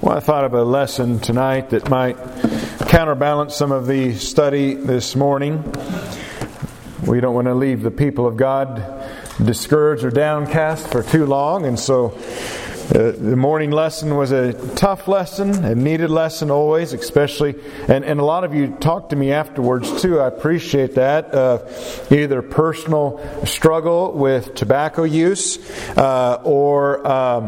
Well, I thought of a lesson tonight that might counterbalance some of the study this morning. We don't want to leave the people of God discouraged or downcast for too long, and so the morning lesson was a tough lesson, a needed lesson always, especially, and a lot of you talked to me afterwards too. I appreciate that. Either personal struggle with tobacco use, or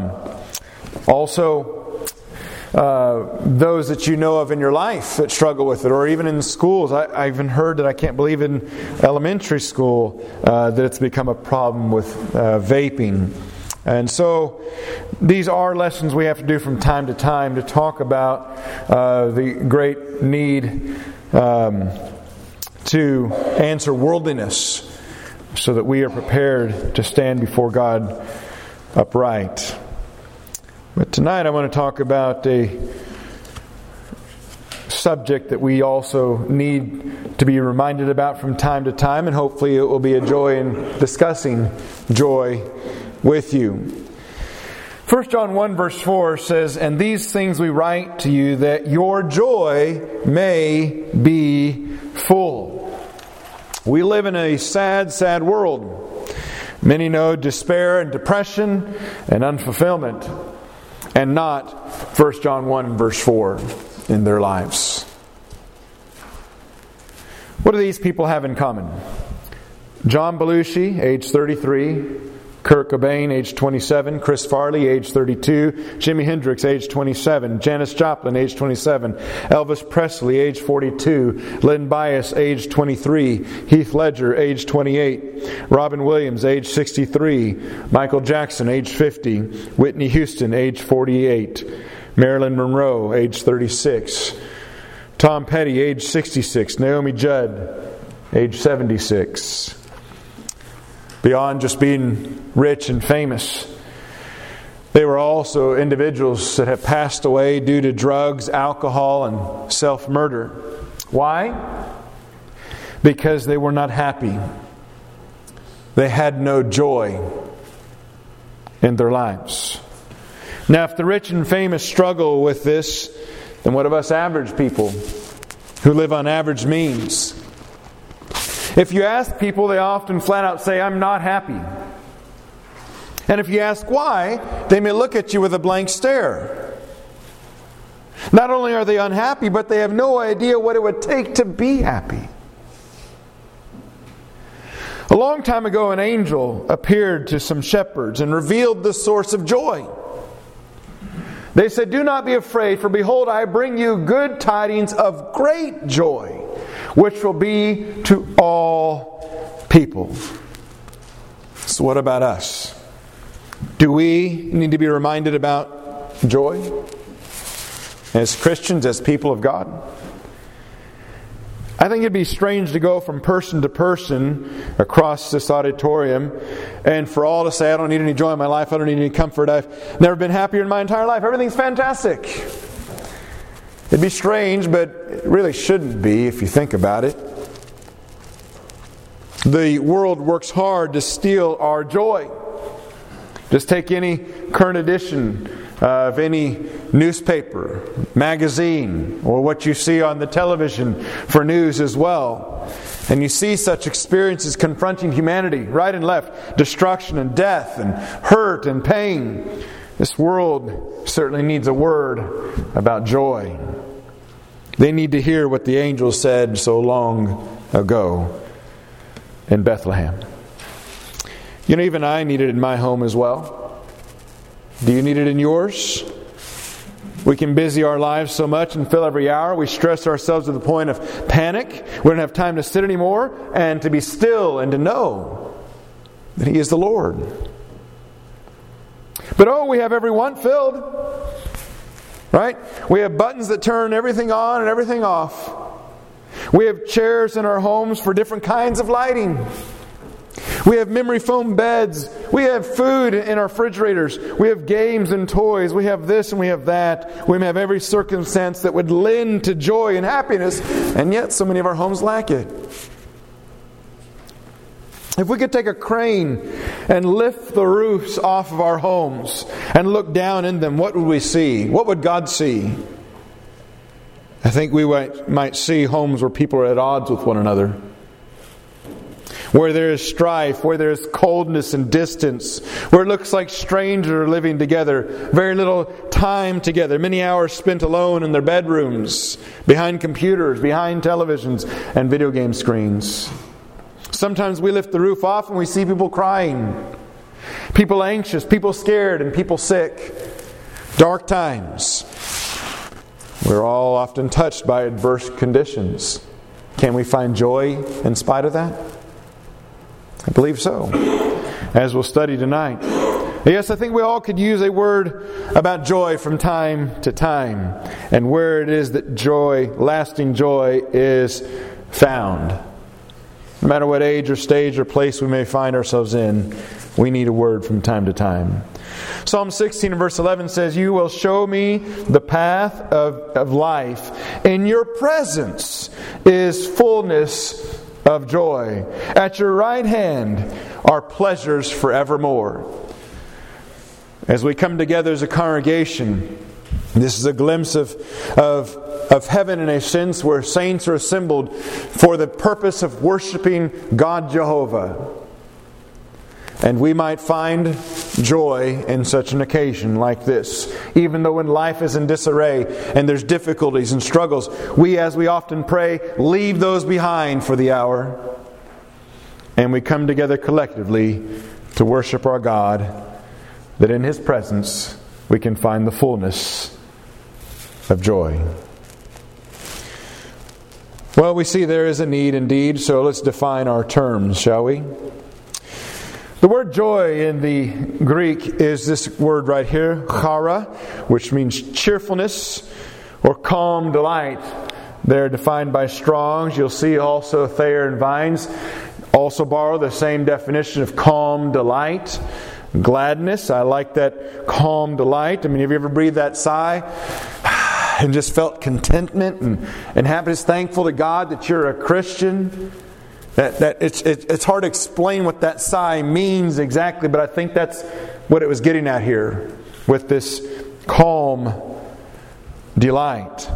also those that you know of in your life that struggle with it, or even in schools. I even heard that, I can't believe, in elementary school that it's become a problem with vaping. And so these are lessons we have to do from time to time to talk about the great need to answer worldliness so that we are prepared to stand before God upright. But tonight I want to talk about a subject that we also need to be reminded about from time to time, and hopefully it will be a joy in discussing joy with you. 1 John 1 verse 4 says, "And these things we write to you, that your joy may be full." We live in a sad, sad world. Many know despair and depression and unfulfillment, and not 1 John 1 verse 4 in their lives. What do these people have in common? John Belushi, age 33. Kurt Cobain, age 27. Chris Farley, age 32. Jimi Hendrix, age 27. Janis Joplin, age 27. Elvis Presley, age 42. Len Bias, age 23. Heath Ledger, age 28. Robin Williams, age 63. Michael Jackson, age 50. Whitney Houston, age 48. Marilyn Monroe, age 36. Tom Petty, age 66. Naomi Judd, age 76. Beyond just being rich and famous, they were also individuals that have passed away due to drugs, alcohol, and self-murder. Why? Because they were not happy. They had no joy in their lives. Now, if the rich and famous struggle with this, then what of us average people who live on average means? If you ask people, they often flat out say, "I'm not happy." And if you ask why, they may look at you with a blank stare. Not only are they unhappy, but they have no idea what it would take to be happy. A long time ago, an angel appeared to some shepherds and revealed the source of joy. They said, "Do not be afraid, for behold, I bring you good tidings of great joy, which will be to all people." So what about us? Do we need to be reminded about joy as Christians, as people of God? I think it'd be strange to go from person to person across this auditorium and for all to say, "I don't need any joy in my life, I don't need any comfort, I've never been happier in my entire life, everything's fantastic." It'd be strange, but it really shouldn't be if you think about it. The world works hard to steal our joy. Just take any current edition of any newspaper, magazine, or what you see on the television for news as well. And you see such experiences confronting humanity, right and left, destruction and death and hurt and pain. This world certainly needs a word about joy. They need to hear what the angel said so long ago in Bethlehem. You know, even I need it in my home as well. Do you need it in yours? We can busy our lives so much and fill every hour. We stress ourselves to the point of panic. We don't have time to sit anymore and to be still and to know that He is the Lord. But we have every want filled. Right? We have buttons that turn everything on and everything off. We have chairs in our homes for different kinds of lighting. We have memory foam beds. We have food in our refrigerators. We have games and toys. We have this and we have that. We have every circumstance that would lend to joy and happiness, and yet so many of our homes lack it. If we could take a crane and lift the roofs off of our homes and look down in them, what would we see? What would God see? I think we might see homes where people are at odds with one another, where there is strife, where there is coldness and distance, where it looks like strangers are living together, very little time together, many hours spent alone in their bedrooms, behind computers, behind televisions, and video game screens. Sometimes we lift the roof off and we see people crying, people anxious, people scared, and people sick. Dark times. We're all often touched by adverse conditions. Can we find joy in spite of that? I believe so, as we'll study tonight. Yes, I think we all could use a word about joy from time to time, and where it is that joy, lasting joy, is found. No matter what age or stage or place we may find ourselves in, we need a word from time to time. Psalm 16 and verse 11 says, "You will show me the path of life. In your presence is fullness of joy. At your right hand are pleasures forevermore." As we come together as a congregation, this is a glimpse of heaven in a sense, where saints are assembled for the purpose of worshiping God Jehovah. And we might find joy in such an occasion like this. Even though when life is in disarray and there's difficulties and struggles, we, as we often pray, leave those behind for the hour. And we come together collectively to worship our God, that in His presence we can find the fullness of joy. Well, we see there is a need indeed, so let's define our terms, shall we? The word joy in the Greek is this word right here, chara, which means cheerfulness or calm delight. They're defined by Strong's. You'll see also Thayer and Vines also borrow the same definition of calm delight. Gladness. I like that calm delight. I mean, have you ever breathed that sigh and just felt contentment and happiness, thankful to God that you're a Christian? That it's hard to explain what that sigh means exactly, but I think that's what it was getting at here with this calm delight.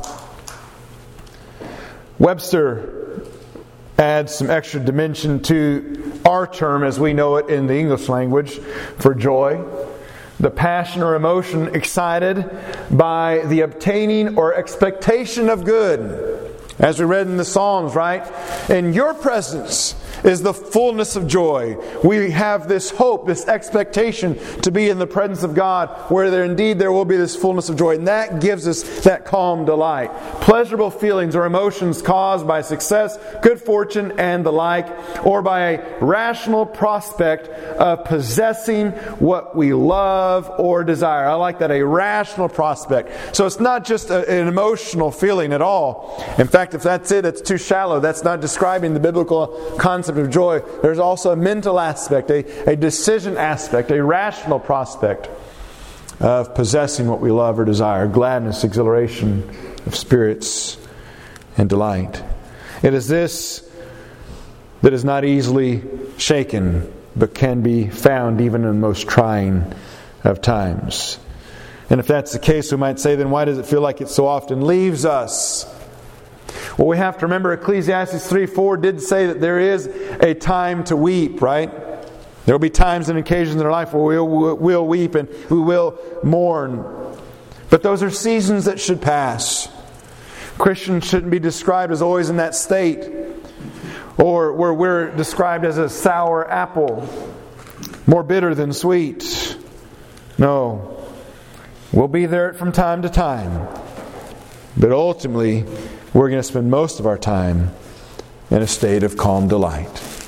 Webster adds some extra dimension to our term as we know it in the English language for joy. The passion or emotion excited by the obtaining or expectation of good. As we read in the Psalms, right? In your presence is the fullness of joy. We have this hope, this expectation to be in the presence of God, where there will be this fullness of joy. And that gives us that calm delight. Pleasurable feelings or emotions caused by success, good fortune, and the like, or by a rational prospect of possessing what we love or desire. I like that, a rational prospect. So it's not just an emotional feeling at all. In fact, if that's it, it's too shallow. That's not describing the biblical concept of joy. There's also a mental aspect, a decision aspect, a rational prospect of possessing what we love or desire. Gladness, exhilaration of spirits, and delight. It is this that is not easily shaken, but can be found even in the most trying of times. And if that's the case, we might say, then why does it feel like it so often leaves us? Well, we have to remember Ecclesiastes 3:4 did say that there is a time to weep, right? There will be times and occasions in our life where we'll weep and we will mourn. But those are seasons that should pass. Christians shouldn't be described as always in that state, or where we're described as a sour apple, more bitter than sweet. No. We'll be there from time to time. But ultimately, we're going to spend most of our time in a state of calm delight.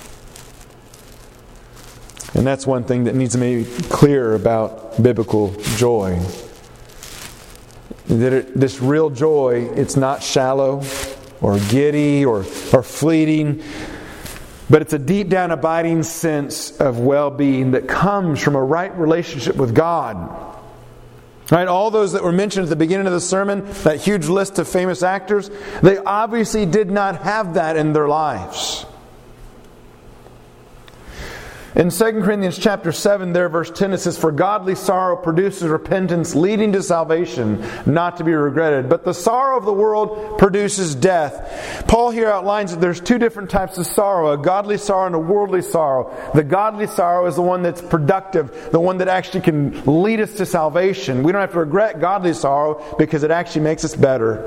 And that's one thing that needs to be clear about biblical joy. This real joy, it's not shallow or giddy or fleeting, but it's a deep down abiding sense of well-being that comes from a right relationship with God. Right, all those that were mentioned at the beginning of the sermon, that huge list of famous actors, they obviously did not have that in their lives. In 2 Corinthians chapter 7, there, verse 10, it says, "For godly sorrow produces repentance, leading to salvation, not to be regretted. But the sorrow of the world produces death." Paul here outlines that there's two different types of sorrow, a godly sorrow and a worldly sorrow. The godly sorrow is the one that's productive, the one that actually can lead us to salvation. We don't have to regret godly sorrow because it actually makes us better.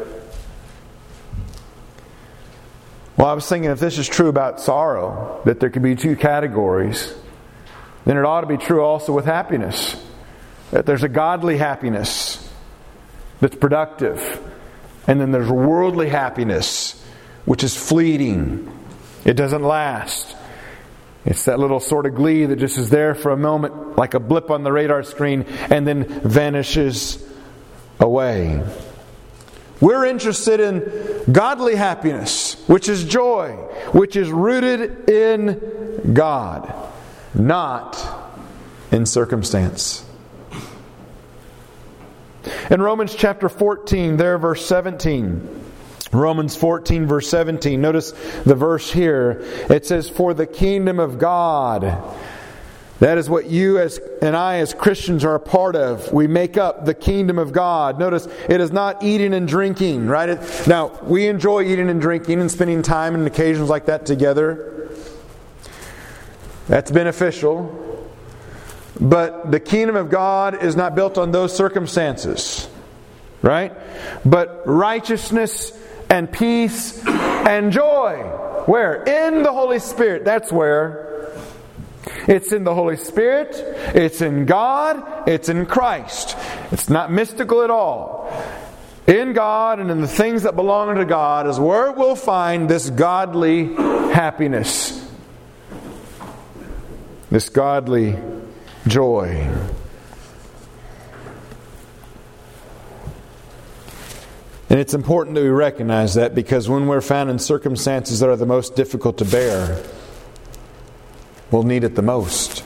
Well, I was thinking if this is true about sorrow, that there could be two categories, then it ought to be true also with happiness. That there's a godly happiness that's productive, and then there's worldly happiness, which is fleeting. It doesn't last. It's that little sort of glee that just is there for a moment, like a blip on the radar screen, and then vanishes away. We're interested in godly happiness, which is joy, which is rooted in God, not in circumstance. In Romans chapter 14, there, verse 17. Romans 14, verse 17. Notice the verse here. It says, "For the kingdom of God," that is what you and I as Christians are a part of. We make up the kingdom of God. Notice, it is not eating and drinking, right? Now, we enjoy eating and drinking and spending time and occasions like that together. That's beneficial. But the kingdom of God is not built on those circumstances, right? But righteousness and peace and joy. Where? In the Holy Spirit. That's where. It's in the Holy Spirit, it's in God, it's in Christ. It's not mystical at all. In God and in the things that belong to God is where we'll find this godly happiness. This godly joy. And it's important that we recognize that, because when we're found in circumstances that are the most difficult to bear, we'll need it the most.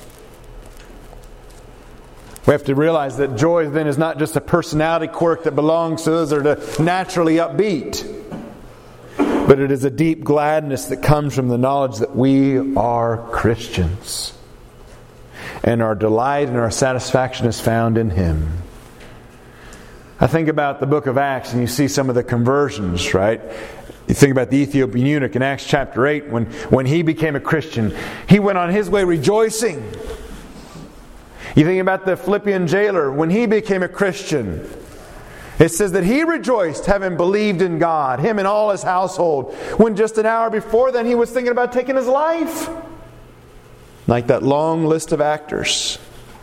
We have to realize that joy then is not just a personality quirk that belongs to those that are naturally upbeat, but it is a deep gladness that comes from the knowledge that we are Christians. And our delight and our satisfaction is found in Him. I think about the book of Acts and you see some of the conversions, right? You think about the Ethiopian eunuch in Acts chapter 8. When he became a Christian, he went on his way rejoicing. You think about the Philippian jailer. When he became a Christian, it says that he rejoiced having believed in God, him and all his household, when just an hour before then he was thinking about taking his life. Like that long list of actors.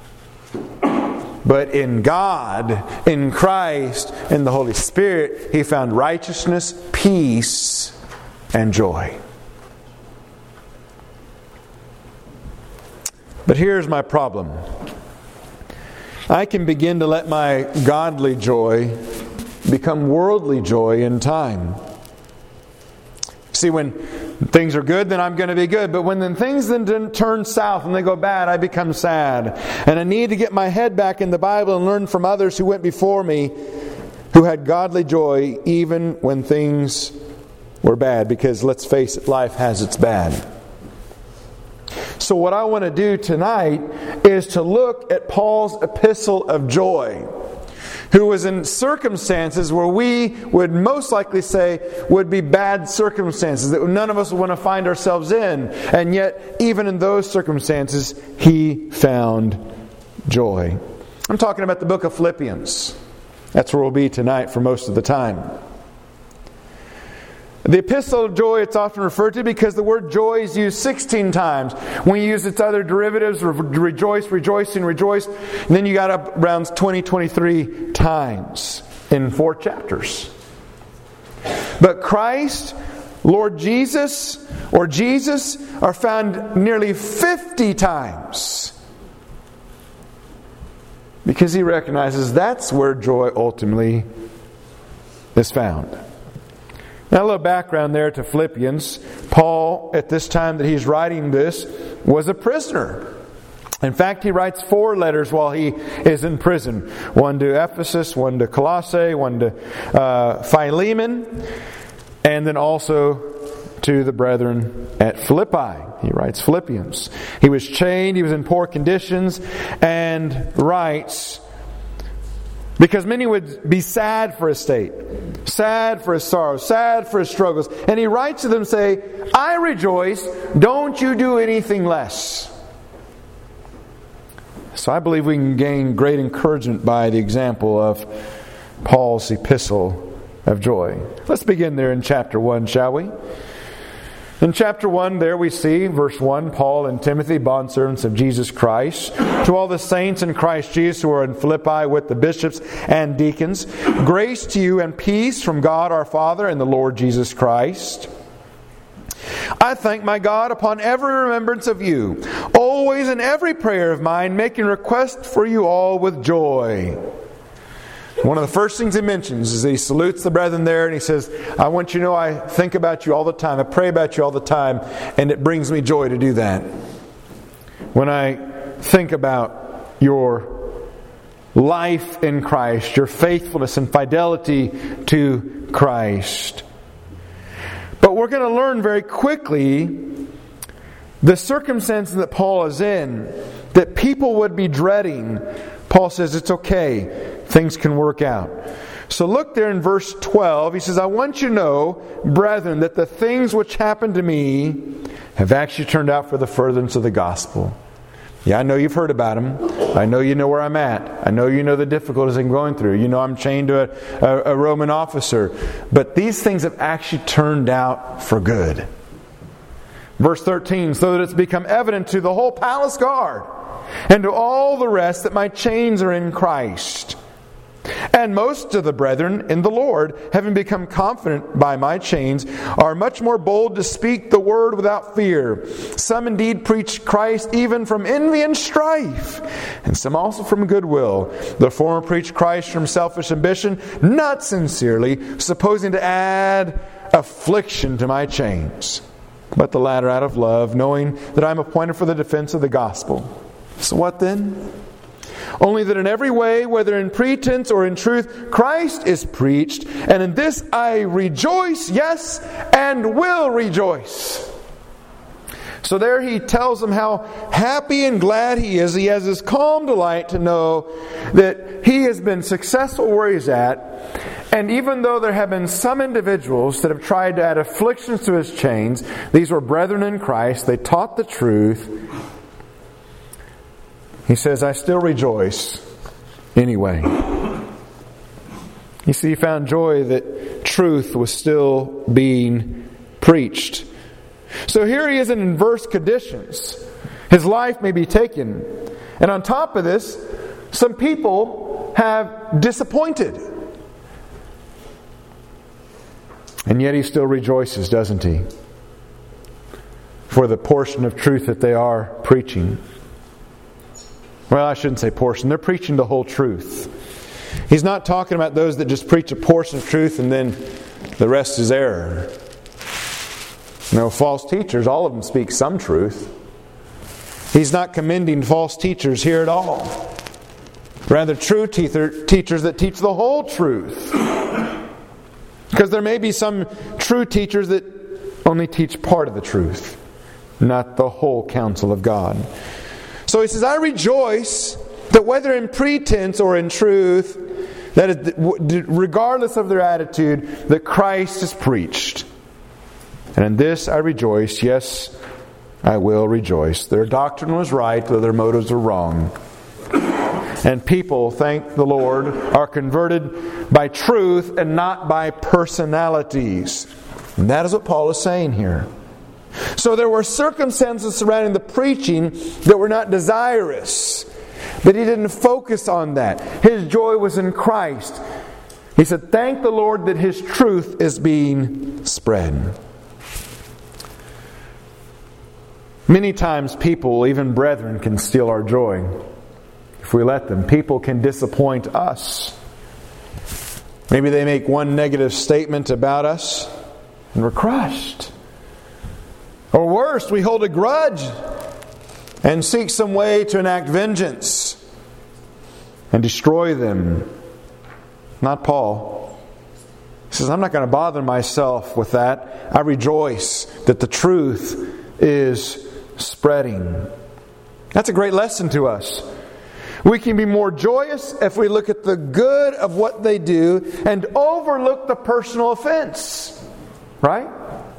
But in God, in Christ, in the Holy Spirit, he found righteousness, peace, and joy. But here's my problem. I can begin to let my godly joy become worldly joy in time. See, when things are good, then I'm going to be good. But when then things then turn south and they go bad, I become sad. And I need to get my head back in the Bible and learn from others who went before me, who had godly joy even when things were bad. Because let's face it, life has its bad. So what I want to do tonight is to look at Paul's epistle of joy, who was in circumstances where we would most likely say would be bad circumstances that none of us would want to find ourselves in. And yet, even in those circumstances, he found joy. I'm talking about the book of Philippians. That's where we'll be tonight for most of the time. The epistle of joy, it's often referred to because the word joy is used 16 times. When you use its other derivatives, rejoice, rejoicing, rejoice, and then you got up around 23 times in 4 chapters. But Christ, Lord Jesus, or Jesus, are found nearly 50 times. Because he recognizes that's where joy ultimately is found. Now a little background there to Philippians. Paul, at this time that he's writing this, was a prisoner. In fact, he writes 4 letters while he is in prison. One to Ephesus, one to Colossae, one to Philemon, and then also to the brethren at Philippi. He writes Philippians. He was chained, he was in poor conditions, and writes, because many would be sad for his state, sad for his sorrow, sad for his struggles. And he writes to them, say, I rejoice, don't you do anything less. So I believe we can gain great encouragement by the example of Paul's epistle of joy. Let's begin there in chapter 1, shall we? In chapter 1, there we see, verse 1, Paul and Timothy, bondservants of Jesus Christ, to all the saints in Christ Jesus who are in Philippi with the bishops and deacons, grace to you and peace from God our Father and the Lord Jesus Christ. I thank my God upon every remembrance of you, always in every prayer of mine, making request for you all with joy. One of the first things he mentions is he salutes the brethren there and he says, I want you to know I think about you all the time. I pray about you all the time, and it brings me joy to do that. When I think about your life in Christ, your faithfulness and fidelity to Christ. But we're going to learn very quickly the circumstances that Paul is in, that people would be dreading. Paul says it's okay. Things can work out. So look there in verse 12. He says, I want you to know, brethren, that the things which happened to me have actually turned out for the furtherance of the gospel. Yeah, I know you've heard about them. I know you know where I'm at. I know you know the difficulties I'm going through. You know I'm chained to a Roman officer. But these things have actually turned out for good. Verse 13, so that it's become evident to the whole palace guard and to all the rest that my chains are in Christ. And most of the brethren in the Lord, having become confident by my chains, are much more bold to speak the word without fear. Some indeed preach Christ even from envy and strife, and some also from goodwill. The former preach Christ from selfish ambition, not sincerely, supposing to add affliction to my chains. But the latter out of love, knowing that I am appointed for the defense of the gospel. So what then? Only that in every way, whether in pretense or in truth, Christ is preached, and in this I rejoice, yes, and will rejoice. So there he tells them how happy and glad he is. He has this calm delight to know that he has been successful where he's at. And even though there have been some individuals that have tried to add afflictions to his chains, these were brethren in Christ. They taught the truth. He says, I still rejoice anyway. You see, he found joy that truth was still being preached. So here he is in adverse conditions. His life may be taken. And on top of this, some people have disappointed. And yet he still rejoices, doesn't he? For the portion of truth that they are preaching. Well, I shouldn't say portion. They're preaching the whole truth. He's not talking about those that just preach a portion of truth and then the rest is error. No, false teachers, all of them speak some truth. He's not commending false teachers here at all. Rather, true teachers that teach the whole truth. Because there may be some true teachers that only teach part of the truth, not the whole counsel of God. So he says, I rejoice that whether in pretense or in truth, that is, regardless of their attitude, that Christ is preached. And in this I rejoice, yes, I will rejoice. Their doctrine was right, though their motives were wrong. And people, thank the Lord, are converted by truth and not by personalities. And that is what Paul is saying here. So there were circumstances surrounding the preaching that were not desirous. But he didn't focus on that. His joy was in Christ. He said, thank the Lord that His truth is being spread. Many times people, even brethren, can steal our joy. If we let them. People can disappoint us. Maybe they make one negative statement about us and we're crushed. Or worse, we hold a grudge and seek some way to enact vengeance and destroy them. Not Paul. He says, I'm not going to bother myself with that. I rejoice that the truth is spreading. That's a great lesson to us. We can be more joyous if we look at the good of what they do and overlook the personal offense. Right?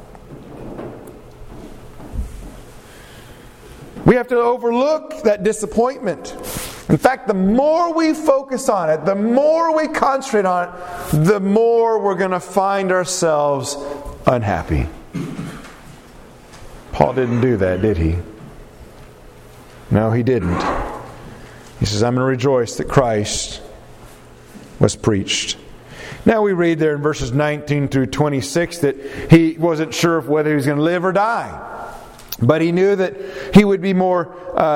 We have to overlook that disappointment. In fact, the more we focus on it, the more we concentrate on it, the more we're going to find ourselves unhappy. Paul didn't do that, did he? No, he didn't. He says, I'm going to rejoice that Christ was preached. Now we read there in verses 19 through 26 that he wasn't sure of whether he was going to live or die. But he knew that he would be more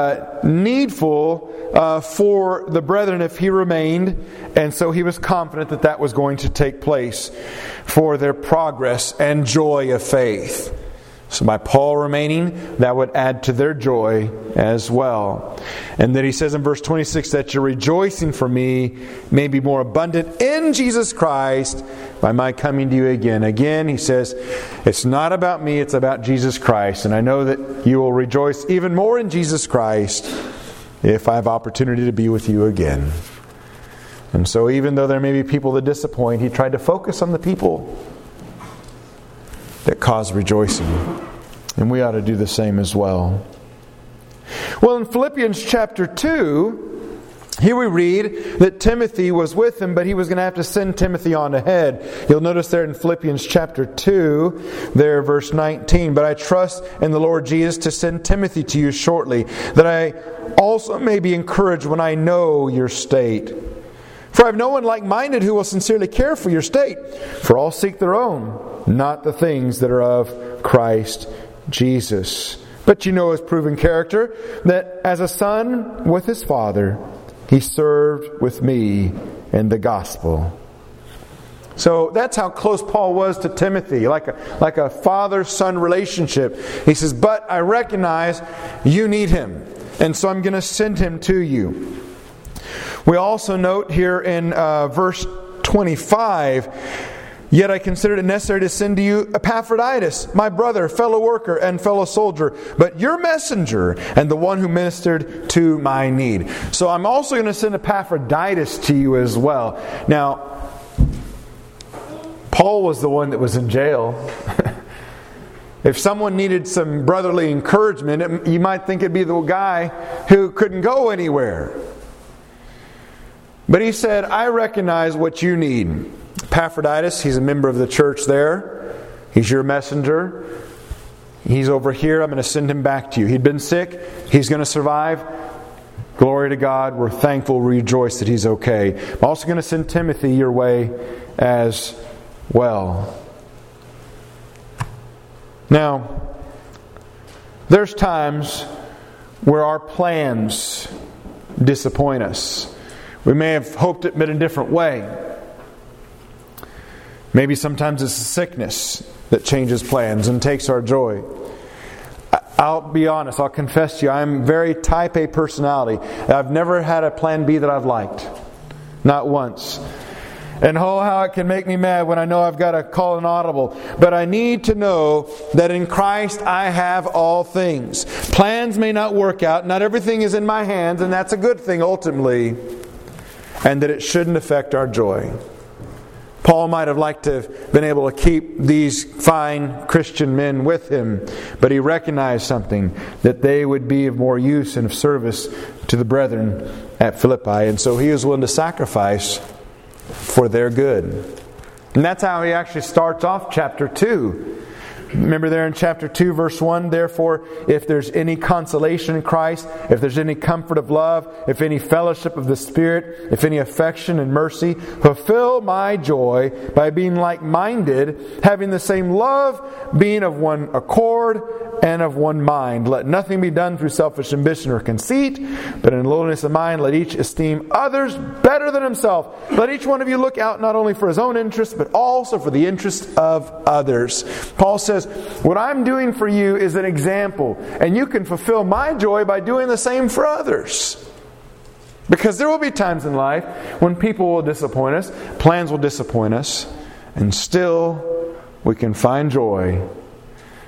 needful for the brethren if he remained. And so he was confident that that was going to take place for their progress and joy of faith. So by Paul remaining, that would add to their joy as well. And then he says in verse 26 that your rejoicing for me may be more abundant in Jesus Christ by my coming to you again. Again, he says, it's not about me, it's about Jesus Christ. And I know that you will rejoice even more in Jesus Christ if I have opportunity to be with you again. And so even though there may be people that disappoint, he tried to focus on the people that cause rejoicing. And we ought to do the same as well. Well, in Philippians chapter 2, here we read that Timothy was with him, but he was going to have to send Timothy on ahead. You'll notice there in Philippians chapter 2, there verse 19, but I trust in the Lord Jesus to send Timothy to you shortly, that I also may be encouraged when I know your state. For I have no one like-minded who will sincerely care for your state. For all seek their own, not the things that are of Christ Jesus. But you know his proven character, that as a son with his father, he served with me in the gospel. So that's how close Paul was to Timothy, like a father-son relationship. He says, but I recognize you need him, and so I'm going to send him to you. We also note here in verse 25, yet I considered it necessary to send to you Epaphroditus, my brother, fellow worker, and fellow soldier, but your messenger and the one who ministered to my need. So I'm also going to send Epaphroditus to you as well. Now, Paul was the one that was in jail. If someone needed some brotherly encouragement, you might think it'd be the guy who couldn't go anywhere. But he said, I recognize what you need. Epaphroditus, he's a member of the church there. He's your messenger. He's over here. I'm going to send him back to you. He'd been sick. He's going to survive. Glory to God. We're thankful, rejoice that he's okay. I'm also going to send Timothy your way as well. Now, there's times where our plans disappoint us. We may have hoped it in a different way. Maybe sometimes it's a sickness that changes plans and takes our joy. I'll be honest, I'll confess to you, I'm very type A personality. I've never had a plan B that I've liked. Not once. And oh, how it can make me mad when I know I've got to call an audible. But I need to know that in Christ I have all things. Plans may not work out. Not everything is in my hands, and that's a good thing ultimately. And that it shouldn't affect our joy. Paul might have liked to have been able to keep these fine Christian men with him, but he recognized something, that they would be of more use and of service to the brethren at Philippi. And so he was willing to sacrifice for their good. And that's how he actually starts off chapter 2. Remember there in chapter 2 verse 1, therefore, if there's any consolation in Christ, if there's any comfort of love, if any fellowship of the Spirit, if any affection and mercy, fulfill my joy by being like-minded, having the same love, being of one accord and of one mind. Let nothing be done through selfish ambition or conceit, but in lowliness of mind let each esteem others better than himself. Let each one of you look out not only for his own interest, but also for the interest of others. Paul says, what I'm doing for you is an example, and you can fulfill my joy by doing the same for others. Because there will be times in life when people will disappoint us, plans will disappoint us, and still we can find joy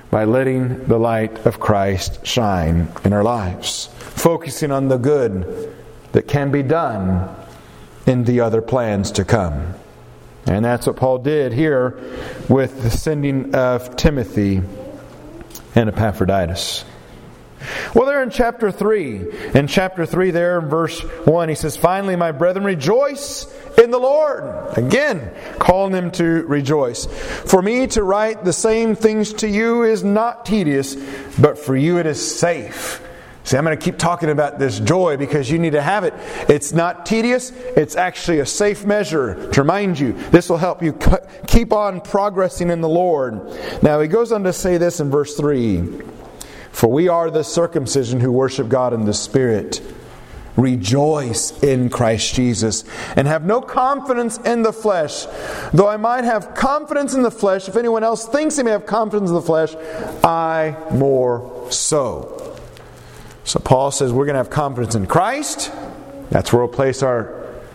by letting the light of Christ shine in our lives. Focusing on the good that can be done in the other plans to come. And that's what Paul did here with the sending of Timothy and Epaphroditus. Well, there in chapter 3. In chapter 3 there in verse 1, he says, "Finally, my brethren, rejoice in the Lord." Again, calling them to rejoice. "For me to write the same things to you is not tedious, but for you it is safe." See, I'm going to keep talking about this joy because you need to have it. It's not tedious. It's actually a safe measure to remind you. This will help you keep on progressing in the Lord. Now, he goes on to say this in verse 3. "For we are the circumcision who worship God in the Spirit. Rejoice in Christ Jesus, and have no confidence in the flesh. Though I might have confidence in the flesh, if anyone else thinks he may have confidence in the flesh, I more so." So Paul says we're going to have confidence in Christ. That's where we'll place our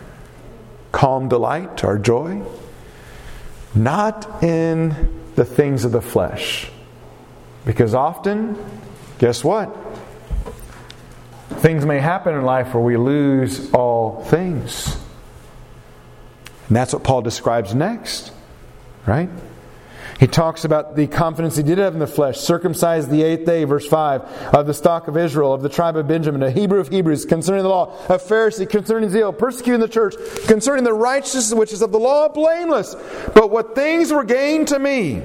calm delight, our joy. Not in the things of the flesh. Because often, guess what? Things may happen in life where we lose all things. And that's what Paul describes next. Right? He talks about the confidence he did have in the flesh. Circumcised the 8th day, verse 5, of the stock of Israel, of the tribe of Benjamin, a Hebrew of Hebrews, concerning the law, a Pharisee, concerning zeal, persecuting the church, concerning the righteousness which is of the law, blameless. But what things were gained to me,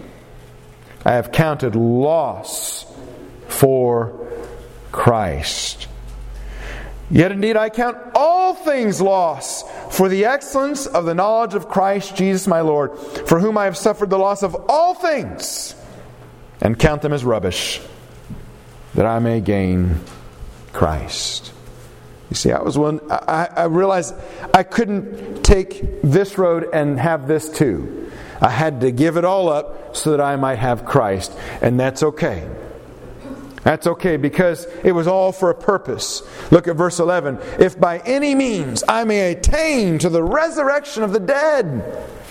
I have counted loss for Christ. Yet indeed I count all things loss for the excellence of the knowledge of Christ Jesus my Lord, for whom I have suffered the loss of all things, and count them as rubbish, that I may gain Christ. You see, I realized I couldn't take this road and have this too. I had to give it all up so that I might have Christ, and that's okay. That's okay, because it was all for a purpose. Look at verse 11. "If by any means I may attain to the resurrection of the dead."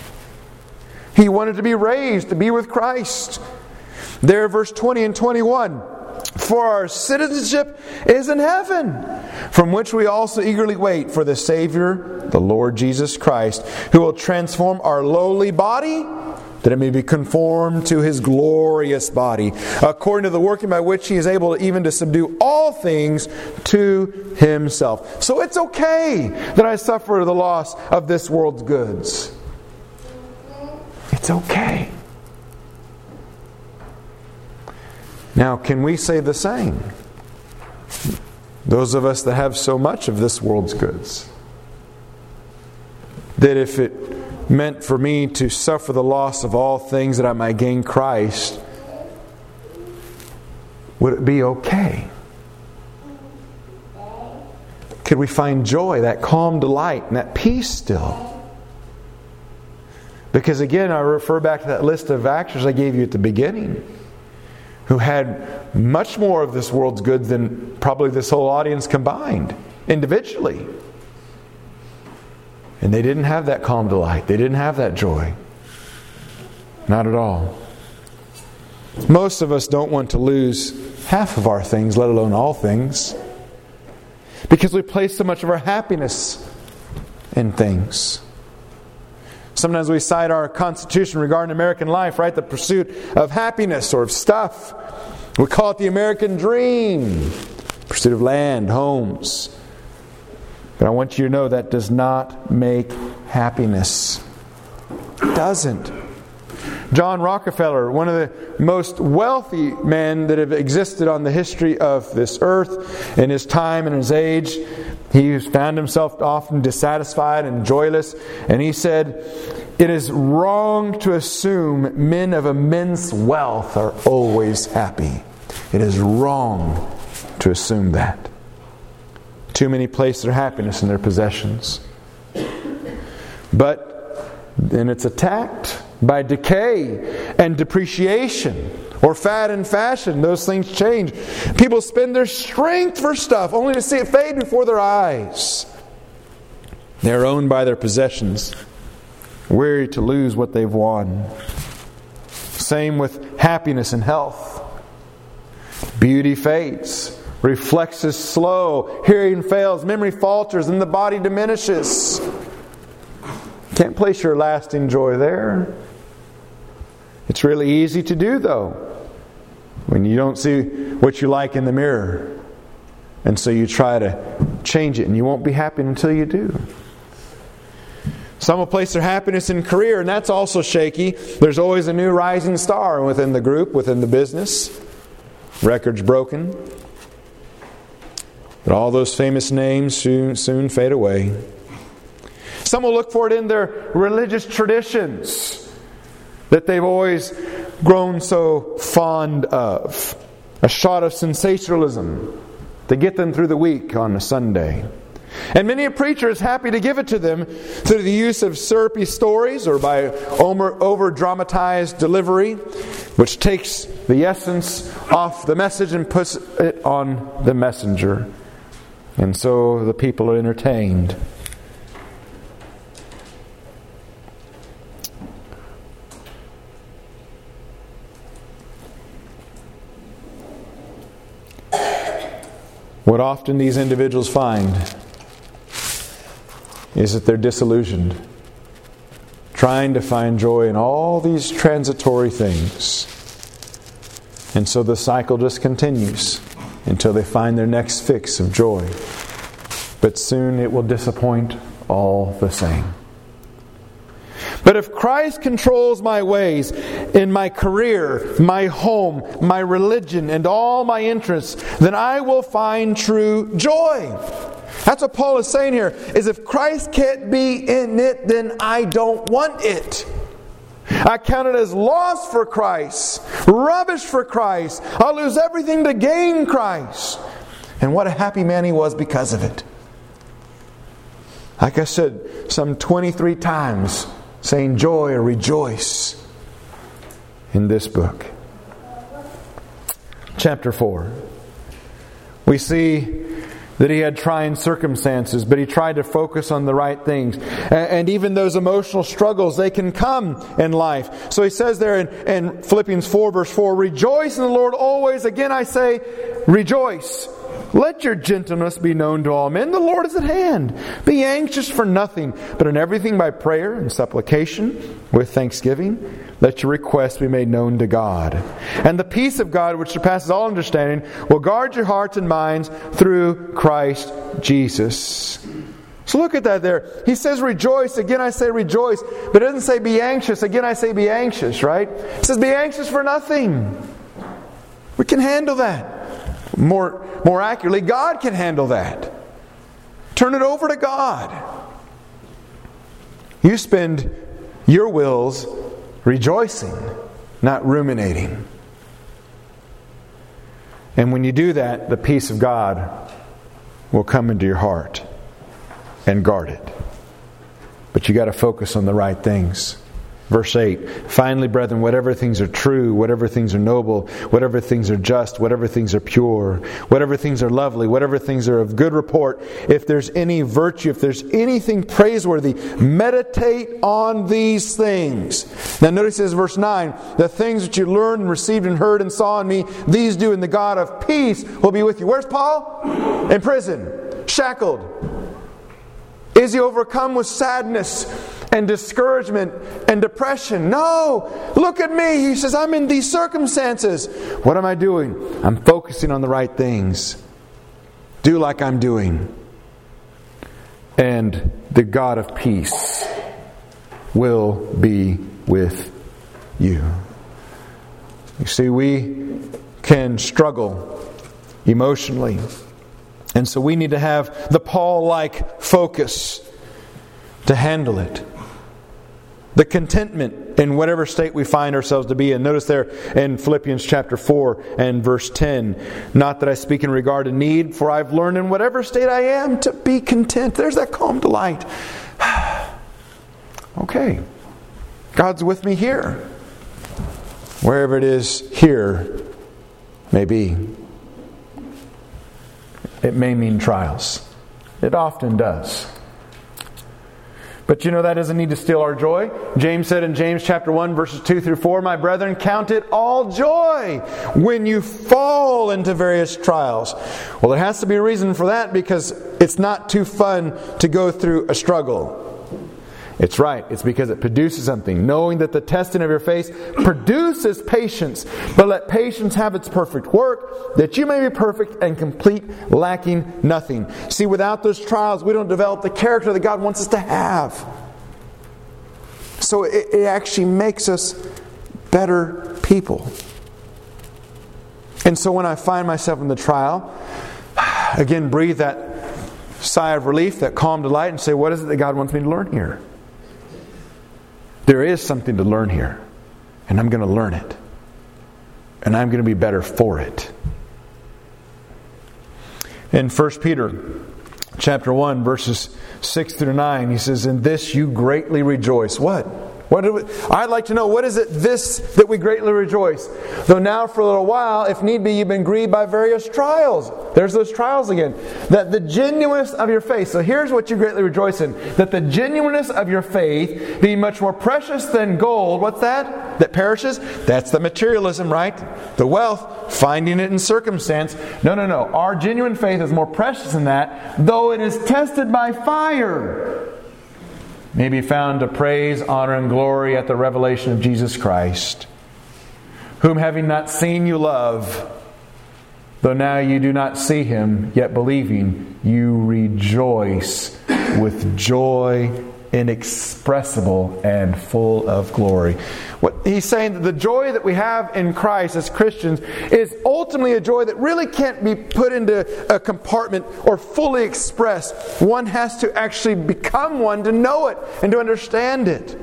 He wanted to be raised, to be with Christ. There, verse 20 and 21. "For our citizenship is in heaven, from which we also eagerly wait for the Savior, the Lord Jesus Christ, who will transform our lowly body, that it may be conformed to His glorious body, according to the working by which He is able even to subdue all things to Himself." So it's okay that I suffer the loss of this world's goods. It's okay. Now, can we say the same? Those of us that have so much of this world's goods, that if it meant for me to suffer the loss of all things that I might gain Christ, would it be okay? Could we find joy, that calm delight, and that peace still? Because again, I refer back to that list of actors I gave you at the beginning, who had much more of this world's goods than probably this whole audience combined, individually. And they didn't have that calm delight. They didn't have that joy. Not at all. Most of us don't want to lose half of our things, let alone all things, because we place so much of our happiness in things. Sometimes we cite our Constitution regarding American life, right? The pursuit of happiness or of stuff. We call it the American dream. Pursuit of land, homes. But I want you to know that does not make happiness. It doesn't. John Rockefeller, one of the most wealthy men that have existed on the history of this earth, in his time and his age, he found himself often dissatisfied and joyless. And he said, "It is wrong to assume men of immense wealth are always happy. It is wrong to assume that. Too many place their happiness in their possessions. But then it's attacked by decay and depreciation, or fad and fashion. Those things change. People spend their strength for stuff only to see it fade before their eyes. They're owned by their possessions, weary to lose what they've won. Same with happiness and health. Beauty fades. Reflex is slow. Hearing fails. Memory falters. And the body diminishes. Can't place your lasting joy there. It's really easy to do, though, when you don't see what you like in the mirror. And so you try to change it, and you won't be happy until you do. Some will place their happiness in career, and that's also shaky. There's always a new rising star within the group, within the business. Records broken. But all those famous names soon fade away. Some will look for it in their religious traditions that they've always grown so fond of. A shot of sensationalism to get them through the week on a Sunday. And many a preacher is happy to give it to them through the use of syrupy stories or by over-dramatized delivery, which takes the essence off the message and puts it on the messenger. And so the people are entertained. What often these individuals find is that they're disillusioned, trying to find joy in all these transitory things. And so the cycle just continues until they find their next fix of joy. But soon it will disappoint all the same. But if Christ controls my ways in my career, my home, my religion, and all my interests, then I will find true joy. That's what Paul is saying here, is if Christ can't be in it, then I don't want it. I count it as loss for Christ, rubbish for Christ. I'll lose everything to gain Christ. And what a happy man he was because of it. Like I said, some 23 times, saying joy or rejoice in this book. Chapter 4. We see that he had trying circumstances, but he tried to focus on the right things. And even those emotional struggles, they can come in life. So he says there in Philippians 4 verse 4, rejoice in the Lord always. Again I say, rejoice. Let your gentleness be known to all men. The Lord is at hand. Be anxious for nothing, but in everything by prayer and supplication with thanksgiving, let your requests be made known to God. And the peace of God, which surpasses all understanding, will guard your hearts and minds through Christ Jesus. So look at that there. He says rejoice. Again I say rejoice. But it doesn't say be anxious. Again I say be anxious, right? It says be anxious for nothing. We can handle that. More accurately, God can handle that. Turn it over to God. You spend your wills rejoicing, not ruminating. And when you do that, the peace of God will come into your heart and guard it. But you got to focus on the right things. Verse 8, finally, brethren, whatever things are true, whatever things are noble, whatever things are just, whatever things are pure, whatever things are lovely, whatever things are of good report, if there's any virtue, if there's anything praiseworthy, meditate on these things. Now notice it says, verse 9, the things that you learned and received and heard and saw in me, these do, and the God of peace will be with you. Where's Paul? In prison, shackled. Is he overcome with sadness and discouragement and depression? No! Look at me! He says, I'm in these circumstances. What am I doing? I'm focusing on the right things. Do like I'm doing. And the God of peace will be with you. You see, we can struggle emotionally. And so we need to have the Paul-like focus to handle it. The contentment in whatever state we find ourselves to be in. Notice there in Philippians chapter 4 and verse 10, not that I speak in regard to need, for I've learned in whatever state I am to be content. There's that calm delight. Okay, God's with me here. Wherever it is here may be. It may mean trials. It often does. But that doesn't need to steal our joy. James said in James chapter 1, verses 2 through 4, "My brethren, count it all joy when you fall into various trials." Well, there has to be a reason for that, because it's not too fun to go through a struggle. It's right. It's because it produces something. Knowing that the testing of your faith produces patience. But let patience have its perfect work, that you may be perfect and complete, lacking nothing. See, without those trials, we don't develop the character that God wants us to have. So it actually makes us better people. And so when I find myself in the trial, again, breathe that sigh of relief, that calm delight, and say, what is it that God wants me to learn here? There is something to learn here, and I'm going to learn it, and I'm going to be better for it. In 1 Peter chapter 1, verses 6 through 9, he says, "In this you greatly rejoice." What? I'd like to know, what is it this that we greatly rejoice? Though now for a little while, if need be, you've been grieved by various trials. There's those trials again. That the genuineness of your faith. So here's what you greatly rejoice in. That the genuineness of your faith, being much more precious than gold. What's that? That perishes? That's the materialism, right? The wealth, finding it in circumstance. No. Our genuine faith is more precious than that, though it is tested by fire, may be found to praise, honor, and glory at the revelation of Jesus Christ, whom having not seen you love, though now you do not see Him, yet believing, you rejoice with joy inexpressible and full of glory. What he's saying, that the joy that we have in Christ as Christians is ultimately a joy that really can't be put into a compartment or fully expressed. One has to actually become one to know it and to understand it.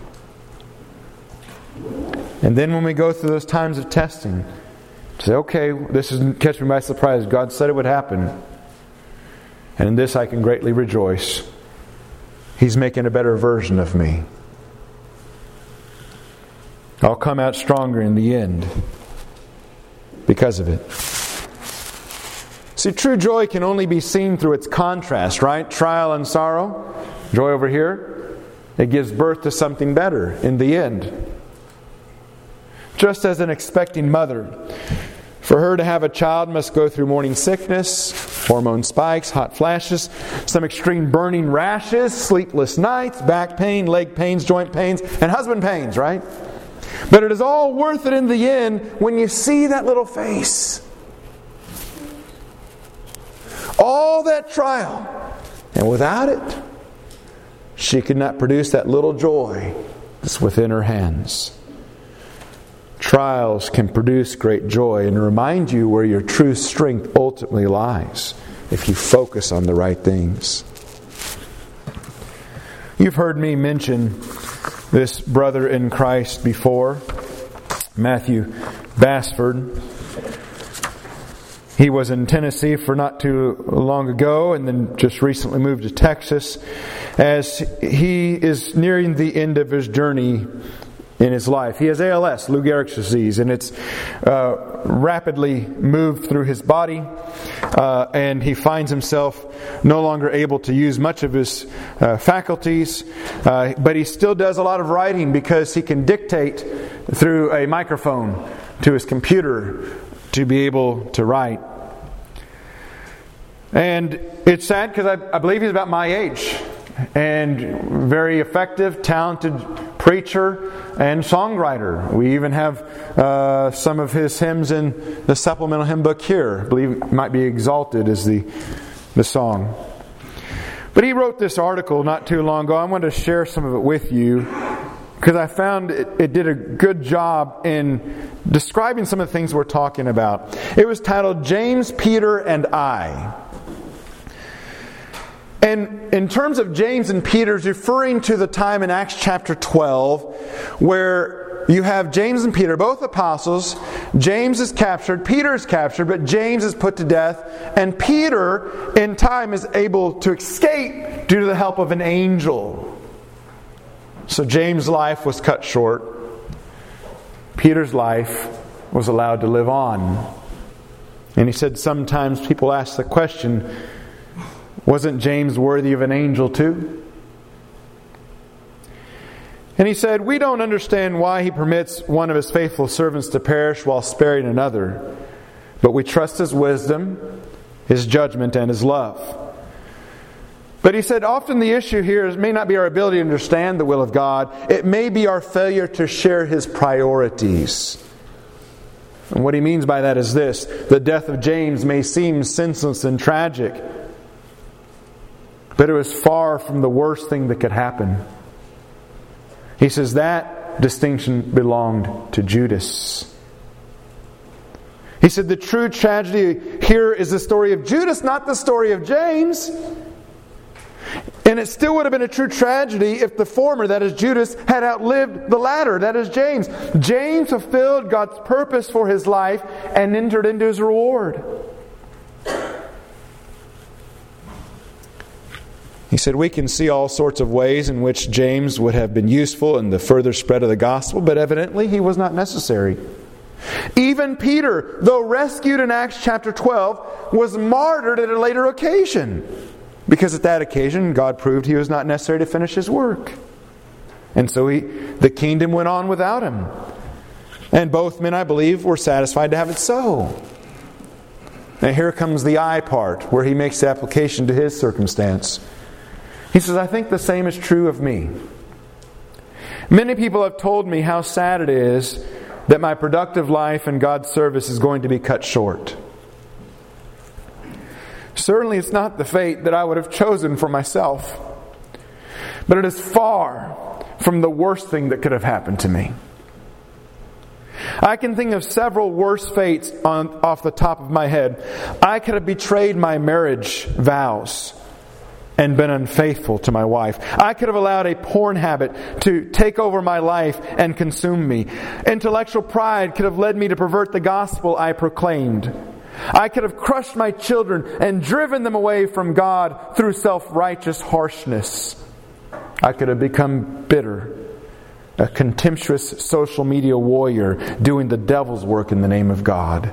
And then when we go through those times of testing, say, okay, this isn't catch me by surprise. God said it would happen. And in this I can greatly rejoice. He's making a better version of me. I'll come out stronger in the end because of it. See, true joy can only be seen through its contrast, right? Trial and sorrow. Joy over here. It gives birth to something better in the end. Just as an expecting mother, for her to have a child, must go through morning sickness, hormone spikes, hot flashes, some extreme burning rashes, sleepless nights, back pain, leg pains, joint pains, and husband pains, right? But it is all worth it in the end when you see that little face. All that trial. And without it, she could not produce that little joy that's within her hands. Trials can produce great joy and remind you where your true strength ultimately lies if you focus on the right things. You've heard me mention this brother in Christ before, Matthew Bassford. He was in Tennessee for not too long ago and then just recently moved to Texas, as he is nearing the end of his journey in his life. He has ALS, Lou Gehrig's disease, and it's rapidly moved through his body, and he finds himself no longer able to use much of his faculties, but he still does a lot of writing because he can dictate through a microphone to his computer to be able to write. And it's sad because I believe he's about my age, and very effective, talented preacher and songwriter. We even have some of his hymns in the supplemental hymn book here. I believe it might be Exalted is the song. But he wrote this article not too long ago. I wanted to share some of it with you because I found it did a good job in describing some of the things we're talking about. It was titled James, Peter, and I. And in terms of James and Peter, it's referring to the time in Acts chapter 12 where you have James and Peter, both apostles. James is captured, Peter is captured, but James is put to death. And Peter, in time, is able to escape due to the help of an angel. So James' life was cut short. Peter's life was allowed to live on. And he said sometimes people ask the question, wasn't James worthy of an angel too? And he said, "We don't understand why He permits one of His faithful servants to perish while sparing another. But we trust His wisdom, His judgment, and His love." But he said, often the issue here may not be our ability to understand the will of God. It may be our failure to share His priorities. And what he means by that is this: the death of James may seem senseless and tragic, but it was far from the worst thing that could happen. He says that distinction belonged to Judas. He said the true tragedy here is the story of Judas, not the story of James. And it still would have been a true tragedy if the former, that is Judas, had outlived the latter, that is James. James fulfilled God's purpose for his life and entered into His reward. He said we can see all sorts of ways in which James would have been useful in the further spread of the gospel, but evidently he was not necessary. Even Peter, though rescued in Acts chapter 12, was martyred at a later occasion. Because at that occasion, God proved He was not necessary to finish His work. And so the kingdom went on without him. And both men, I believe, were satisfied to have it so. Now here comes the I part, where he makes the application to his circumstance. He says, I think the same is true of me. Many people have told me how sad it is that my productive life in God's service is going to be cut short. Certainly it's not the fate that I would have chosen for myself. But it is far from the worst thing that could have happened to me. I can think of several worse fates off the top of my head. I could have betrayed my marriage vows and been unfaithful to my wife. I could have allowed a porn habit to take over my life and consume me. Intellectual pride could have led me to pervert the gospel I proclaimed. I could have crushed my children and driven them away from God through self-righteous harshness. I could have become bitter, a contemptuous social media warrior doing the devil's work in the name of God.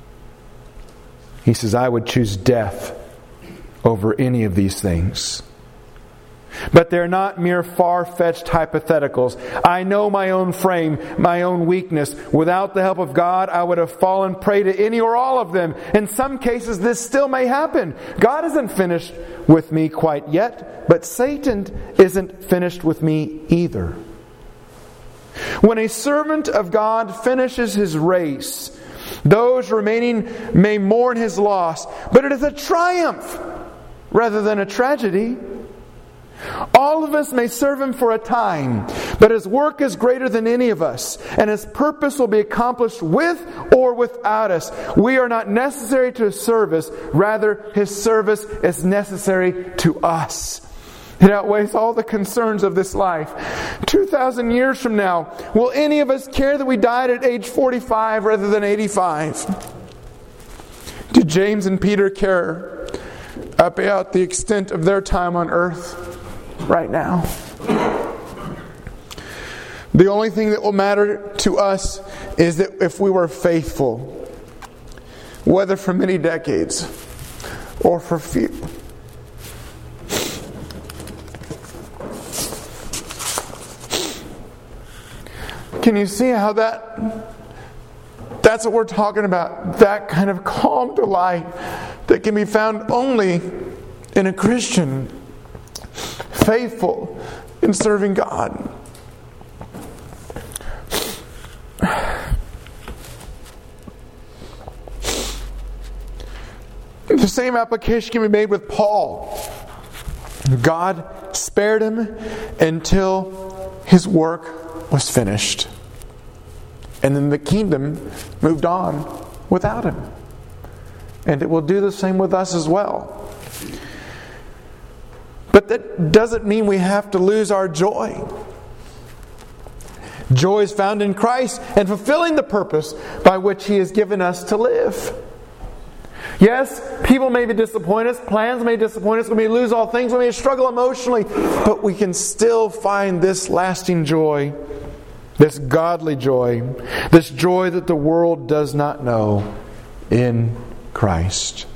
He says, I would choose death over any of these things. But they're not mere far-fetched hypotheticals. I know my own frame, my own weakness. Without the help of God, I would have fallen prey to any or all of them. In some cases, this still may happen. God isn't finished with me quite yet, but Satan isn't finished with me either. When a servant of God finishes his race, those remaining may mourn his loss, but it is a triumph rather than a tragedy. All of us may serve Him for a time, but His work is greater than any of us, and His purpose will be accomplished with or without us. We are not necessary to His service, rather His service is necessary to us. It outweighs all the concerns of this life. 2,000 years from now, will any of us care that we died at age 45 rather than 85? Did James and Peter care about the extent of their time on earth right now? The only thing that will matter to us is that if we were faithful, whether for many decades or for few. Can you see how that's what we're talking about? That kind of calm delight that can be found only in a Christian, faithful in serving God. The same application can be made with Paul. God spared him until his work was finished. And then the kingdom moved on without him. And it will do the same with us as well. But that doesn't mean we have to lose our joy. Joy is found in Christ and fulfilling the purpose by which He has given us to live. Yes, people may disappoint us, plans may disappoint us, we may lose all things, we may struggle emotionally, but we can still find this lasting joy, this godly joy, this joy that the world does not know in Christ.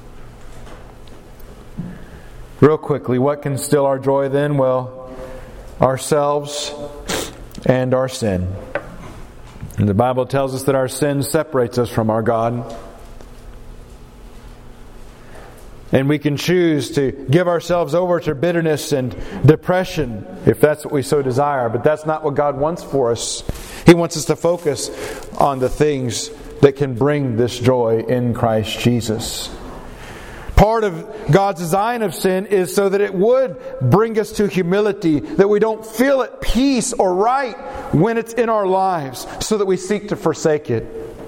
Real quickly, what can still our joy then? Well, ourselves and our sin. And the Bible tells us that our sin separates us from our God. And we can choose to give ourselves over to bitterness and depression if that's what we so desire. But that's not what God wants for us. He wants us to focus on the things that can bring this joy in Christ Jesus. Part of God's design of sin is so that it would bring us to humility, that we don't feel at peace or right when it's in our lives, so that we seek to forsake it.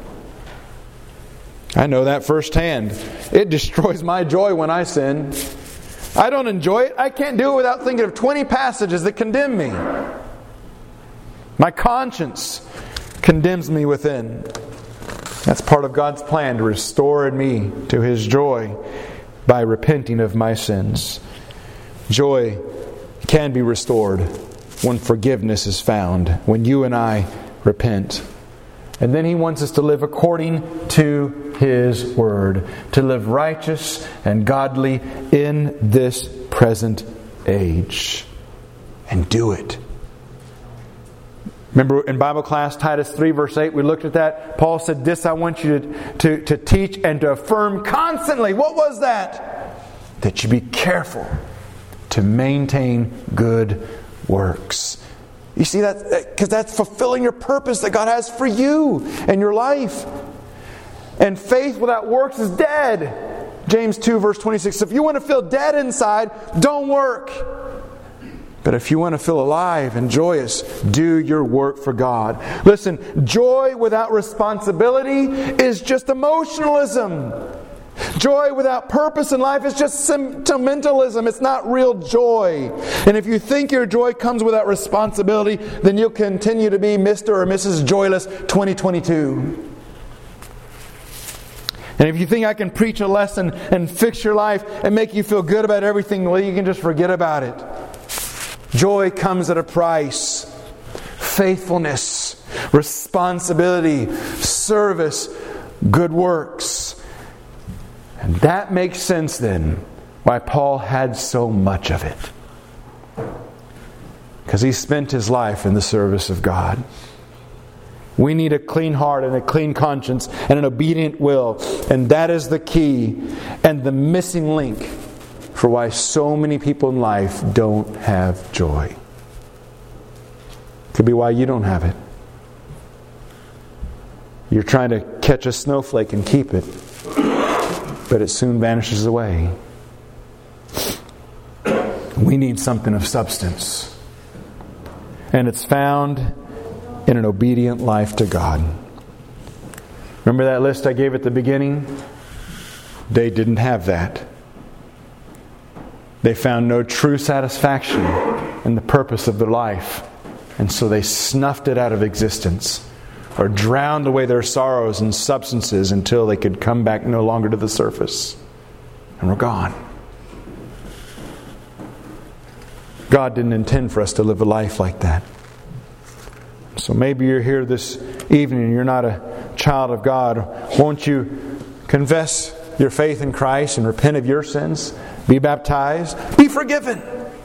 I know that firsthand. It destroys my joy when I sin. I don't enjoy it. I can't do it without thinking of 20 passages that condemn me. My conscience condemns me within. That's part of God's plan to restore in me to His joy by repenting of my sins. Joy can be restored when forgiveness is found, when you and I repent. And then He wants us to live according to His Word, to live righteous and godly in this present age. And do it. Remember in Bible class, Titus 3 verse 8, we looked at that. Paul said, "This I want you to teach and to affirm constantly." What was that? That you be careful to maintain good works. You see that? Because that's fulfilling your purpose that God has for you and your life. And faith without works is dead. James 2 verse 26. If you want to feel dead inside, don't work. But if you want to feel alive and joyous, do your work for God. Listen, joy without responsibility is just emotionalism. Joy without purpose in life is just sentimentalism. It's not real joy. And if you think your joy comes without responsibility, then you'll continue to be Mr. or Mrs. Joyless 2022. And if you think I can preach a lesson and fix your life and make you feel good about everything, well, you can just forget about it. Joy comes at a price. Faithfulness, responsibility, service, good works. And that makes sense then why Paul had so much of it. Because he spent his life in the service of God. We need a clean heart and a clean conscience and an obedient will. And that is the key and the missing link for why so many people in life don't have joy. Could be why you don't have it. You're trying to catch a snowflake and keep it, but it soon vanishes away. We need something of substance. And it's found in an obedient life to God. Remember that list I gave at the beginning? They didn't have that. They found no true satisfaction in the purpose of their life. And so they snuffed it out of existence, or drowned away their sorrows in substances until they could come back no longer to the surface. And we're gone. God didn't intend for us to live a life like that. So maybe you're here this evening and you're not a child of God. Won't you confess your faith in Christ and repent of your sins? Be baptized. Be forgiven.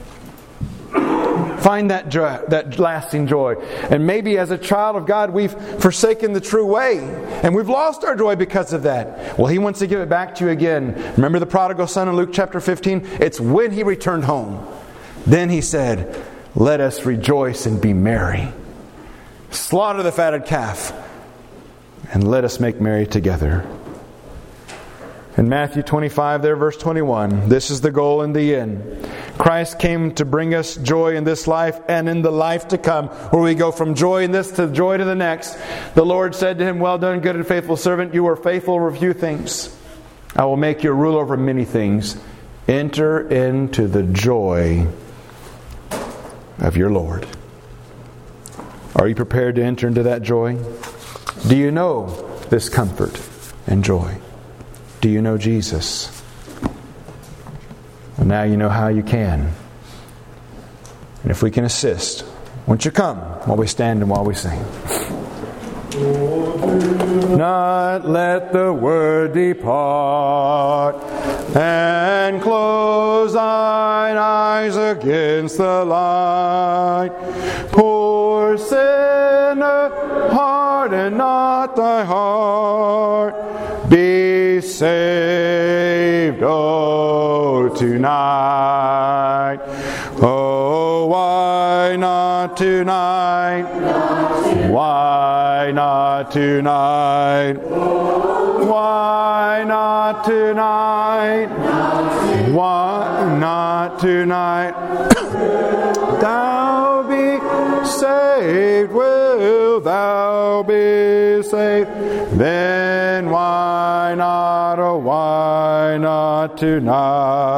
Find that joy, that lasting joy. And maybe as a child of God, we've forsaken the true way. And we've lost our joy because of that. Well, He wants to give it back to you again. Remember the prodigal son in Luke chapter 15? It's when he returned home. Then He said, "Let us rejoice and be merry. Slaughter the fatted calf, and let us make merry together." In Matthew 25, there, verse 21, this is the goal in the end. Christ came to bring us joy in this life and in the life to come, where we go from joy in this to joy to the next. The Lord said to him, "Well done, good and faithful servant. You were faithful over a few things. I will make you a ruler over many things. Enter into the joy of your Lord." Are you prepared to enter into that joy? Do you know this comfort and joy? Do you know Jesus? Well, now you know how you can. And if we can assist, won't you come while we stand and while we sing? not let the word depart, and close thine eyes against the light. Poor sinner, harden not thy heart. Be saved, oh, tonight. Oh, why not tonight? Why not tonight? Why not tonight? Why not tonight? Thou be saved, wilt thou be saved? Then why not, oh, why not tonight?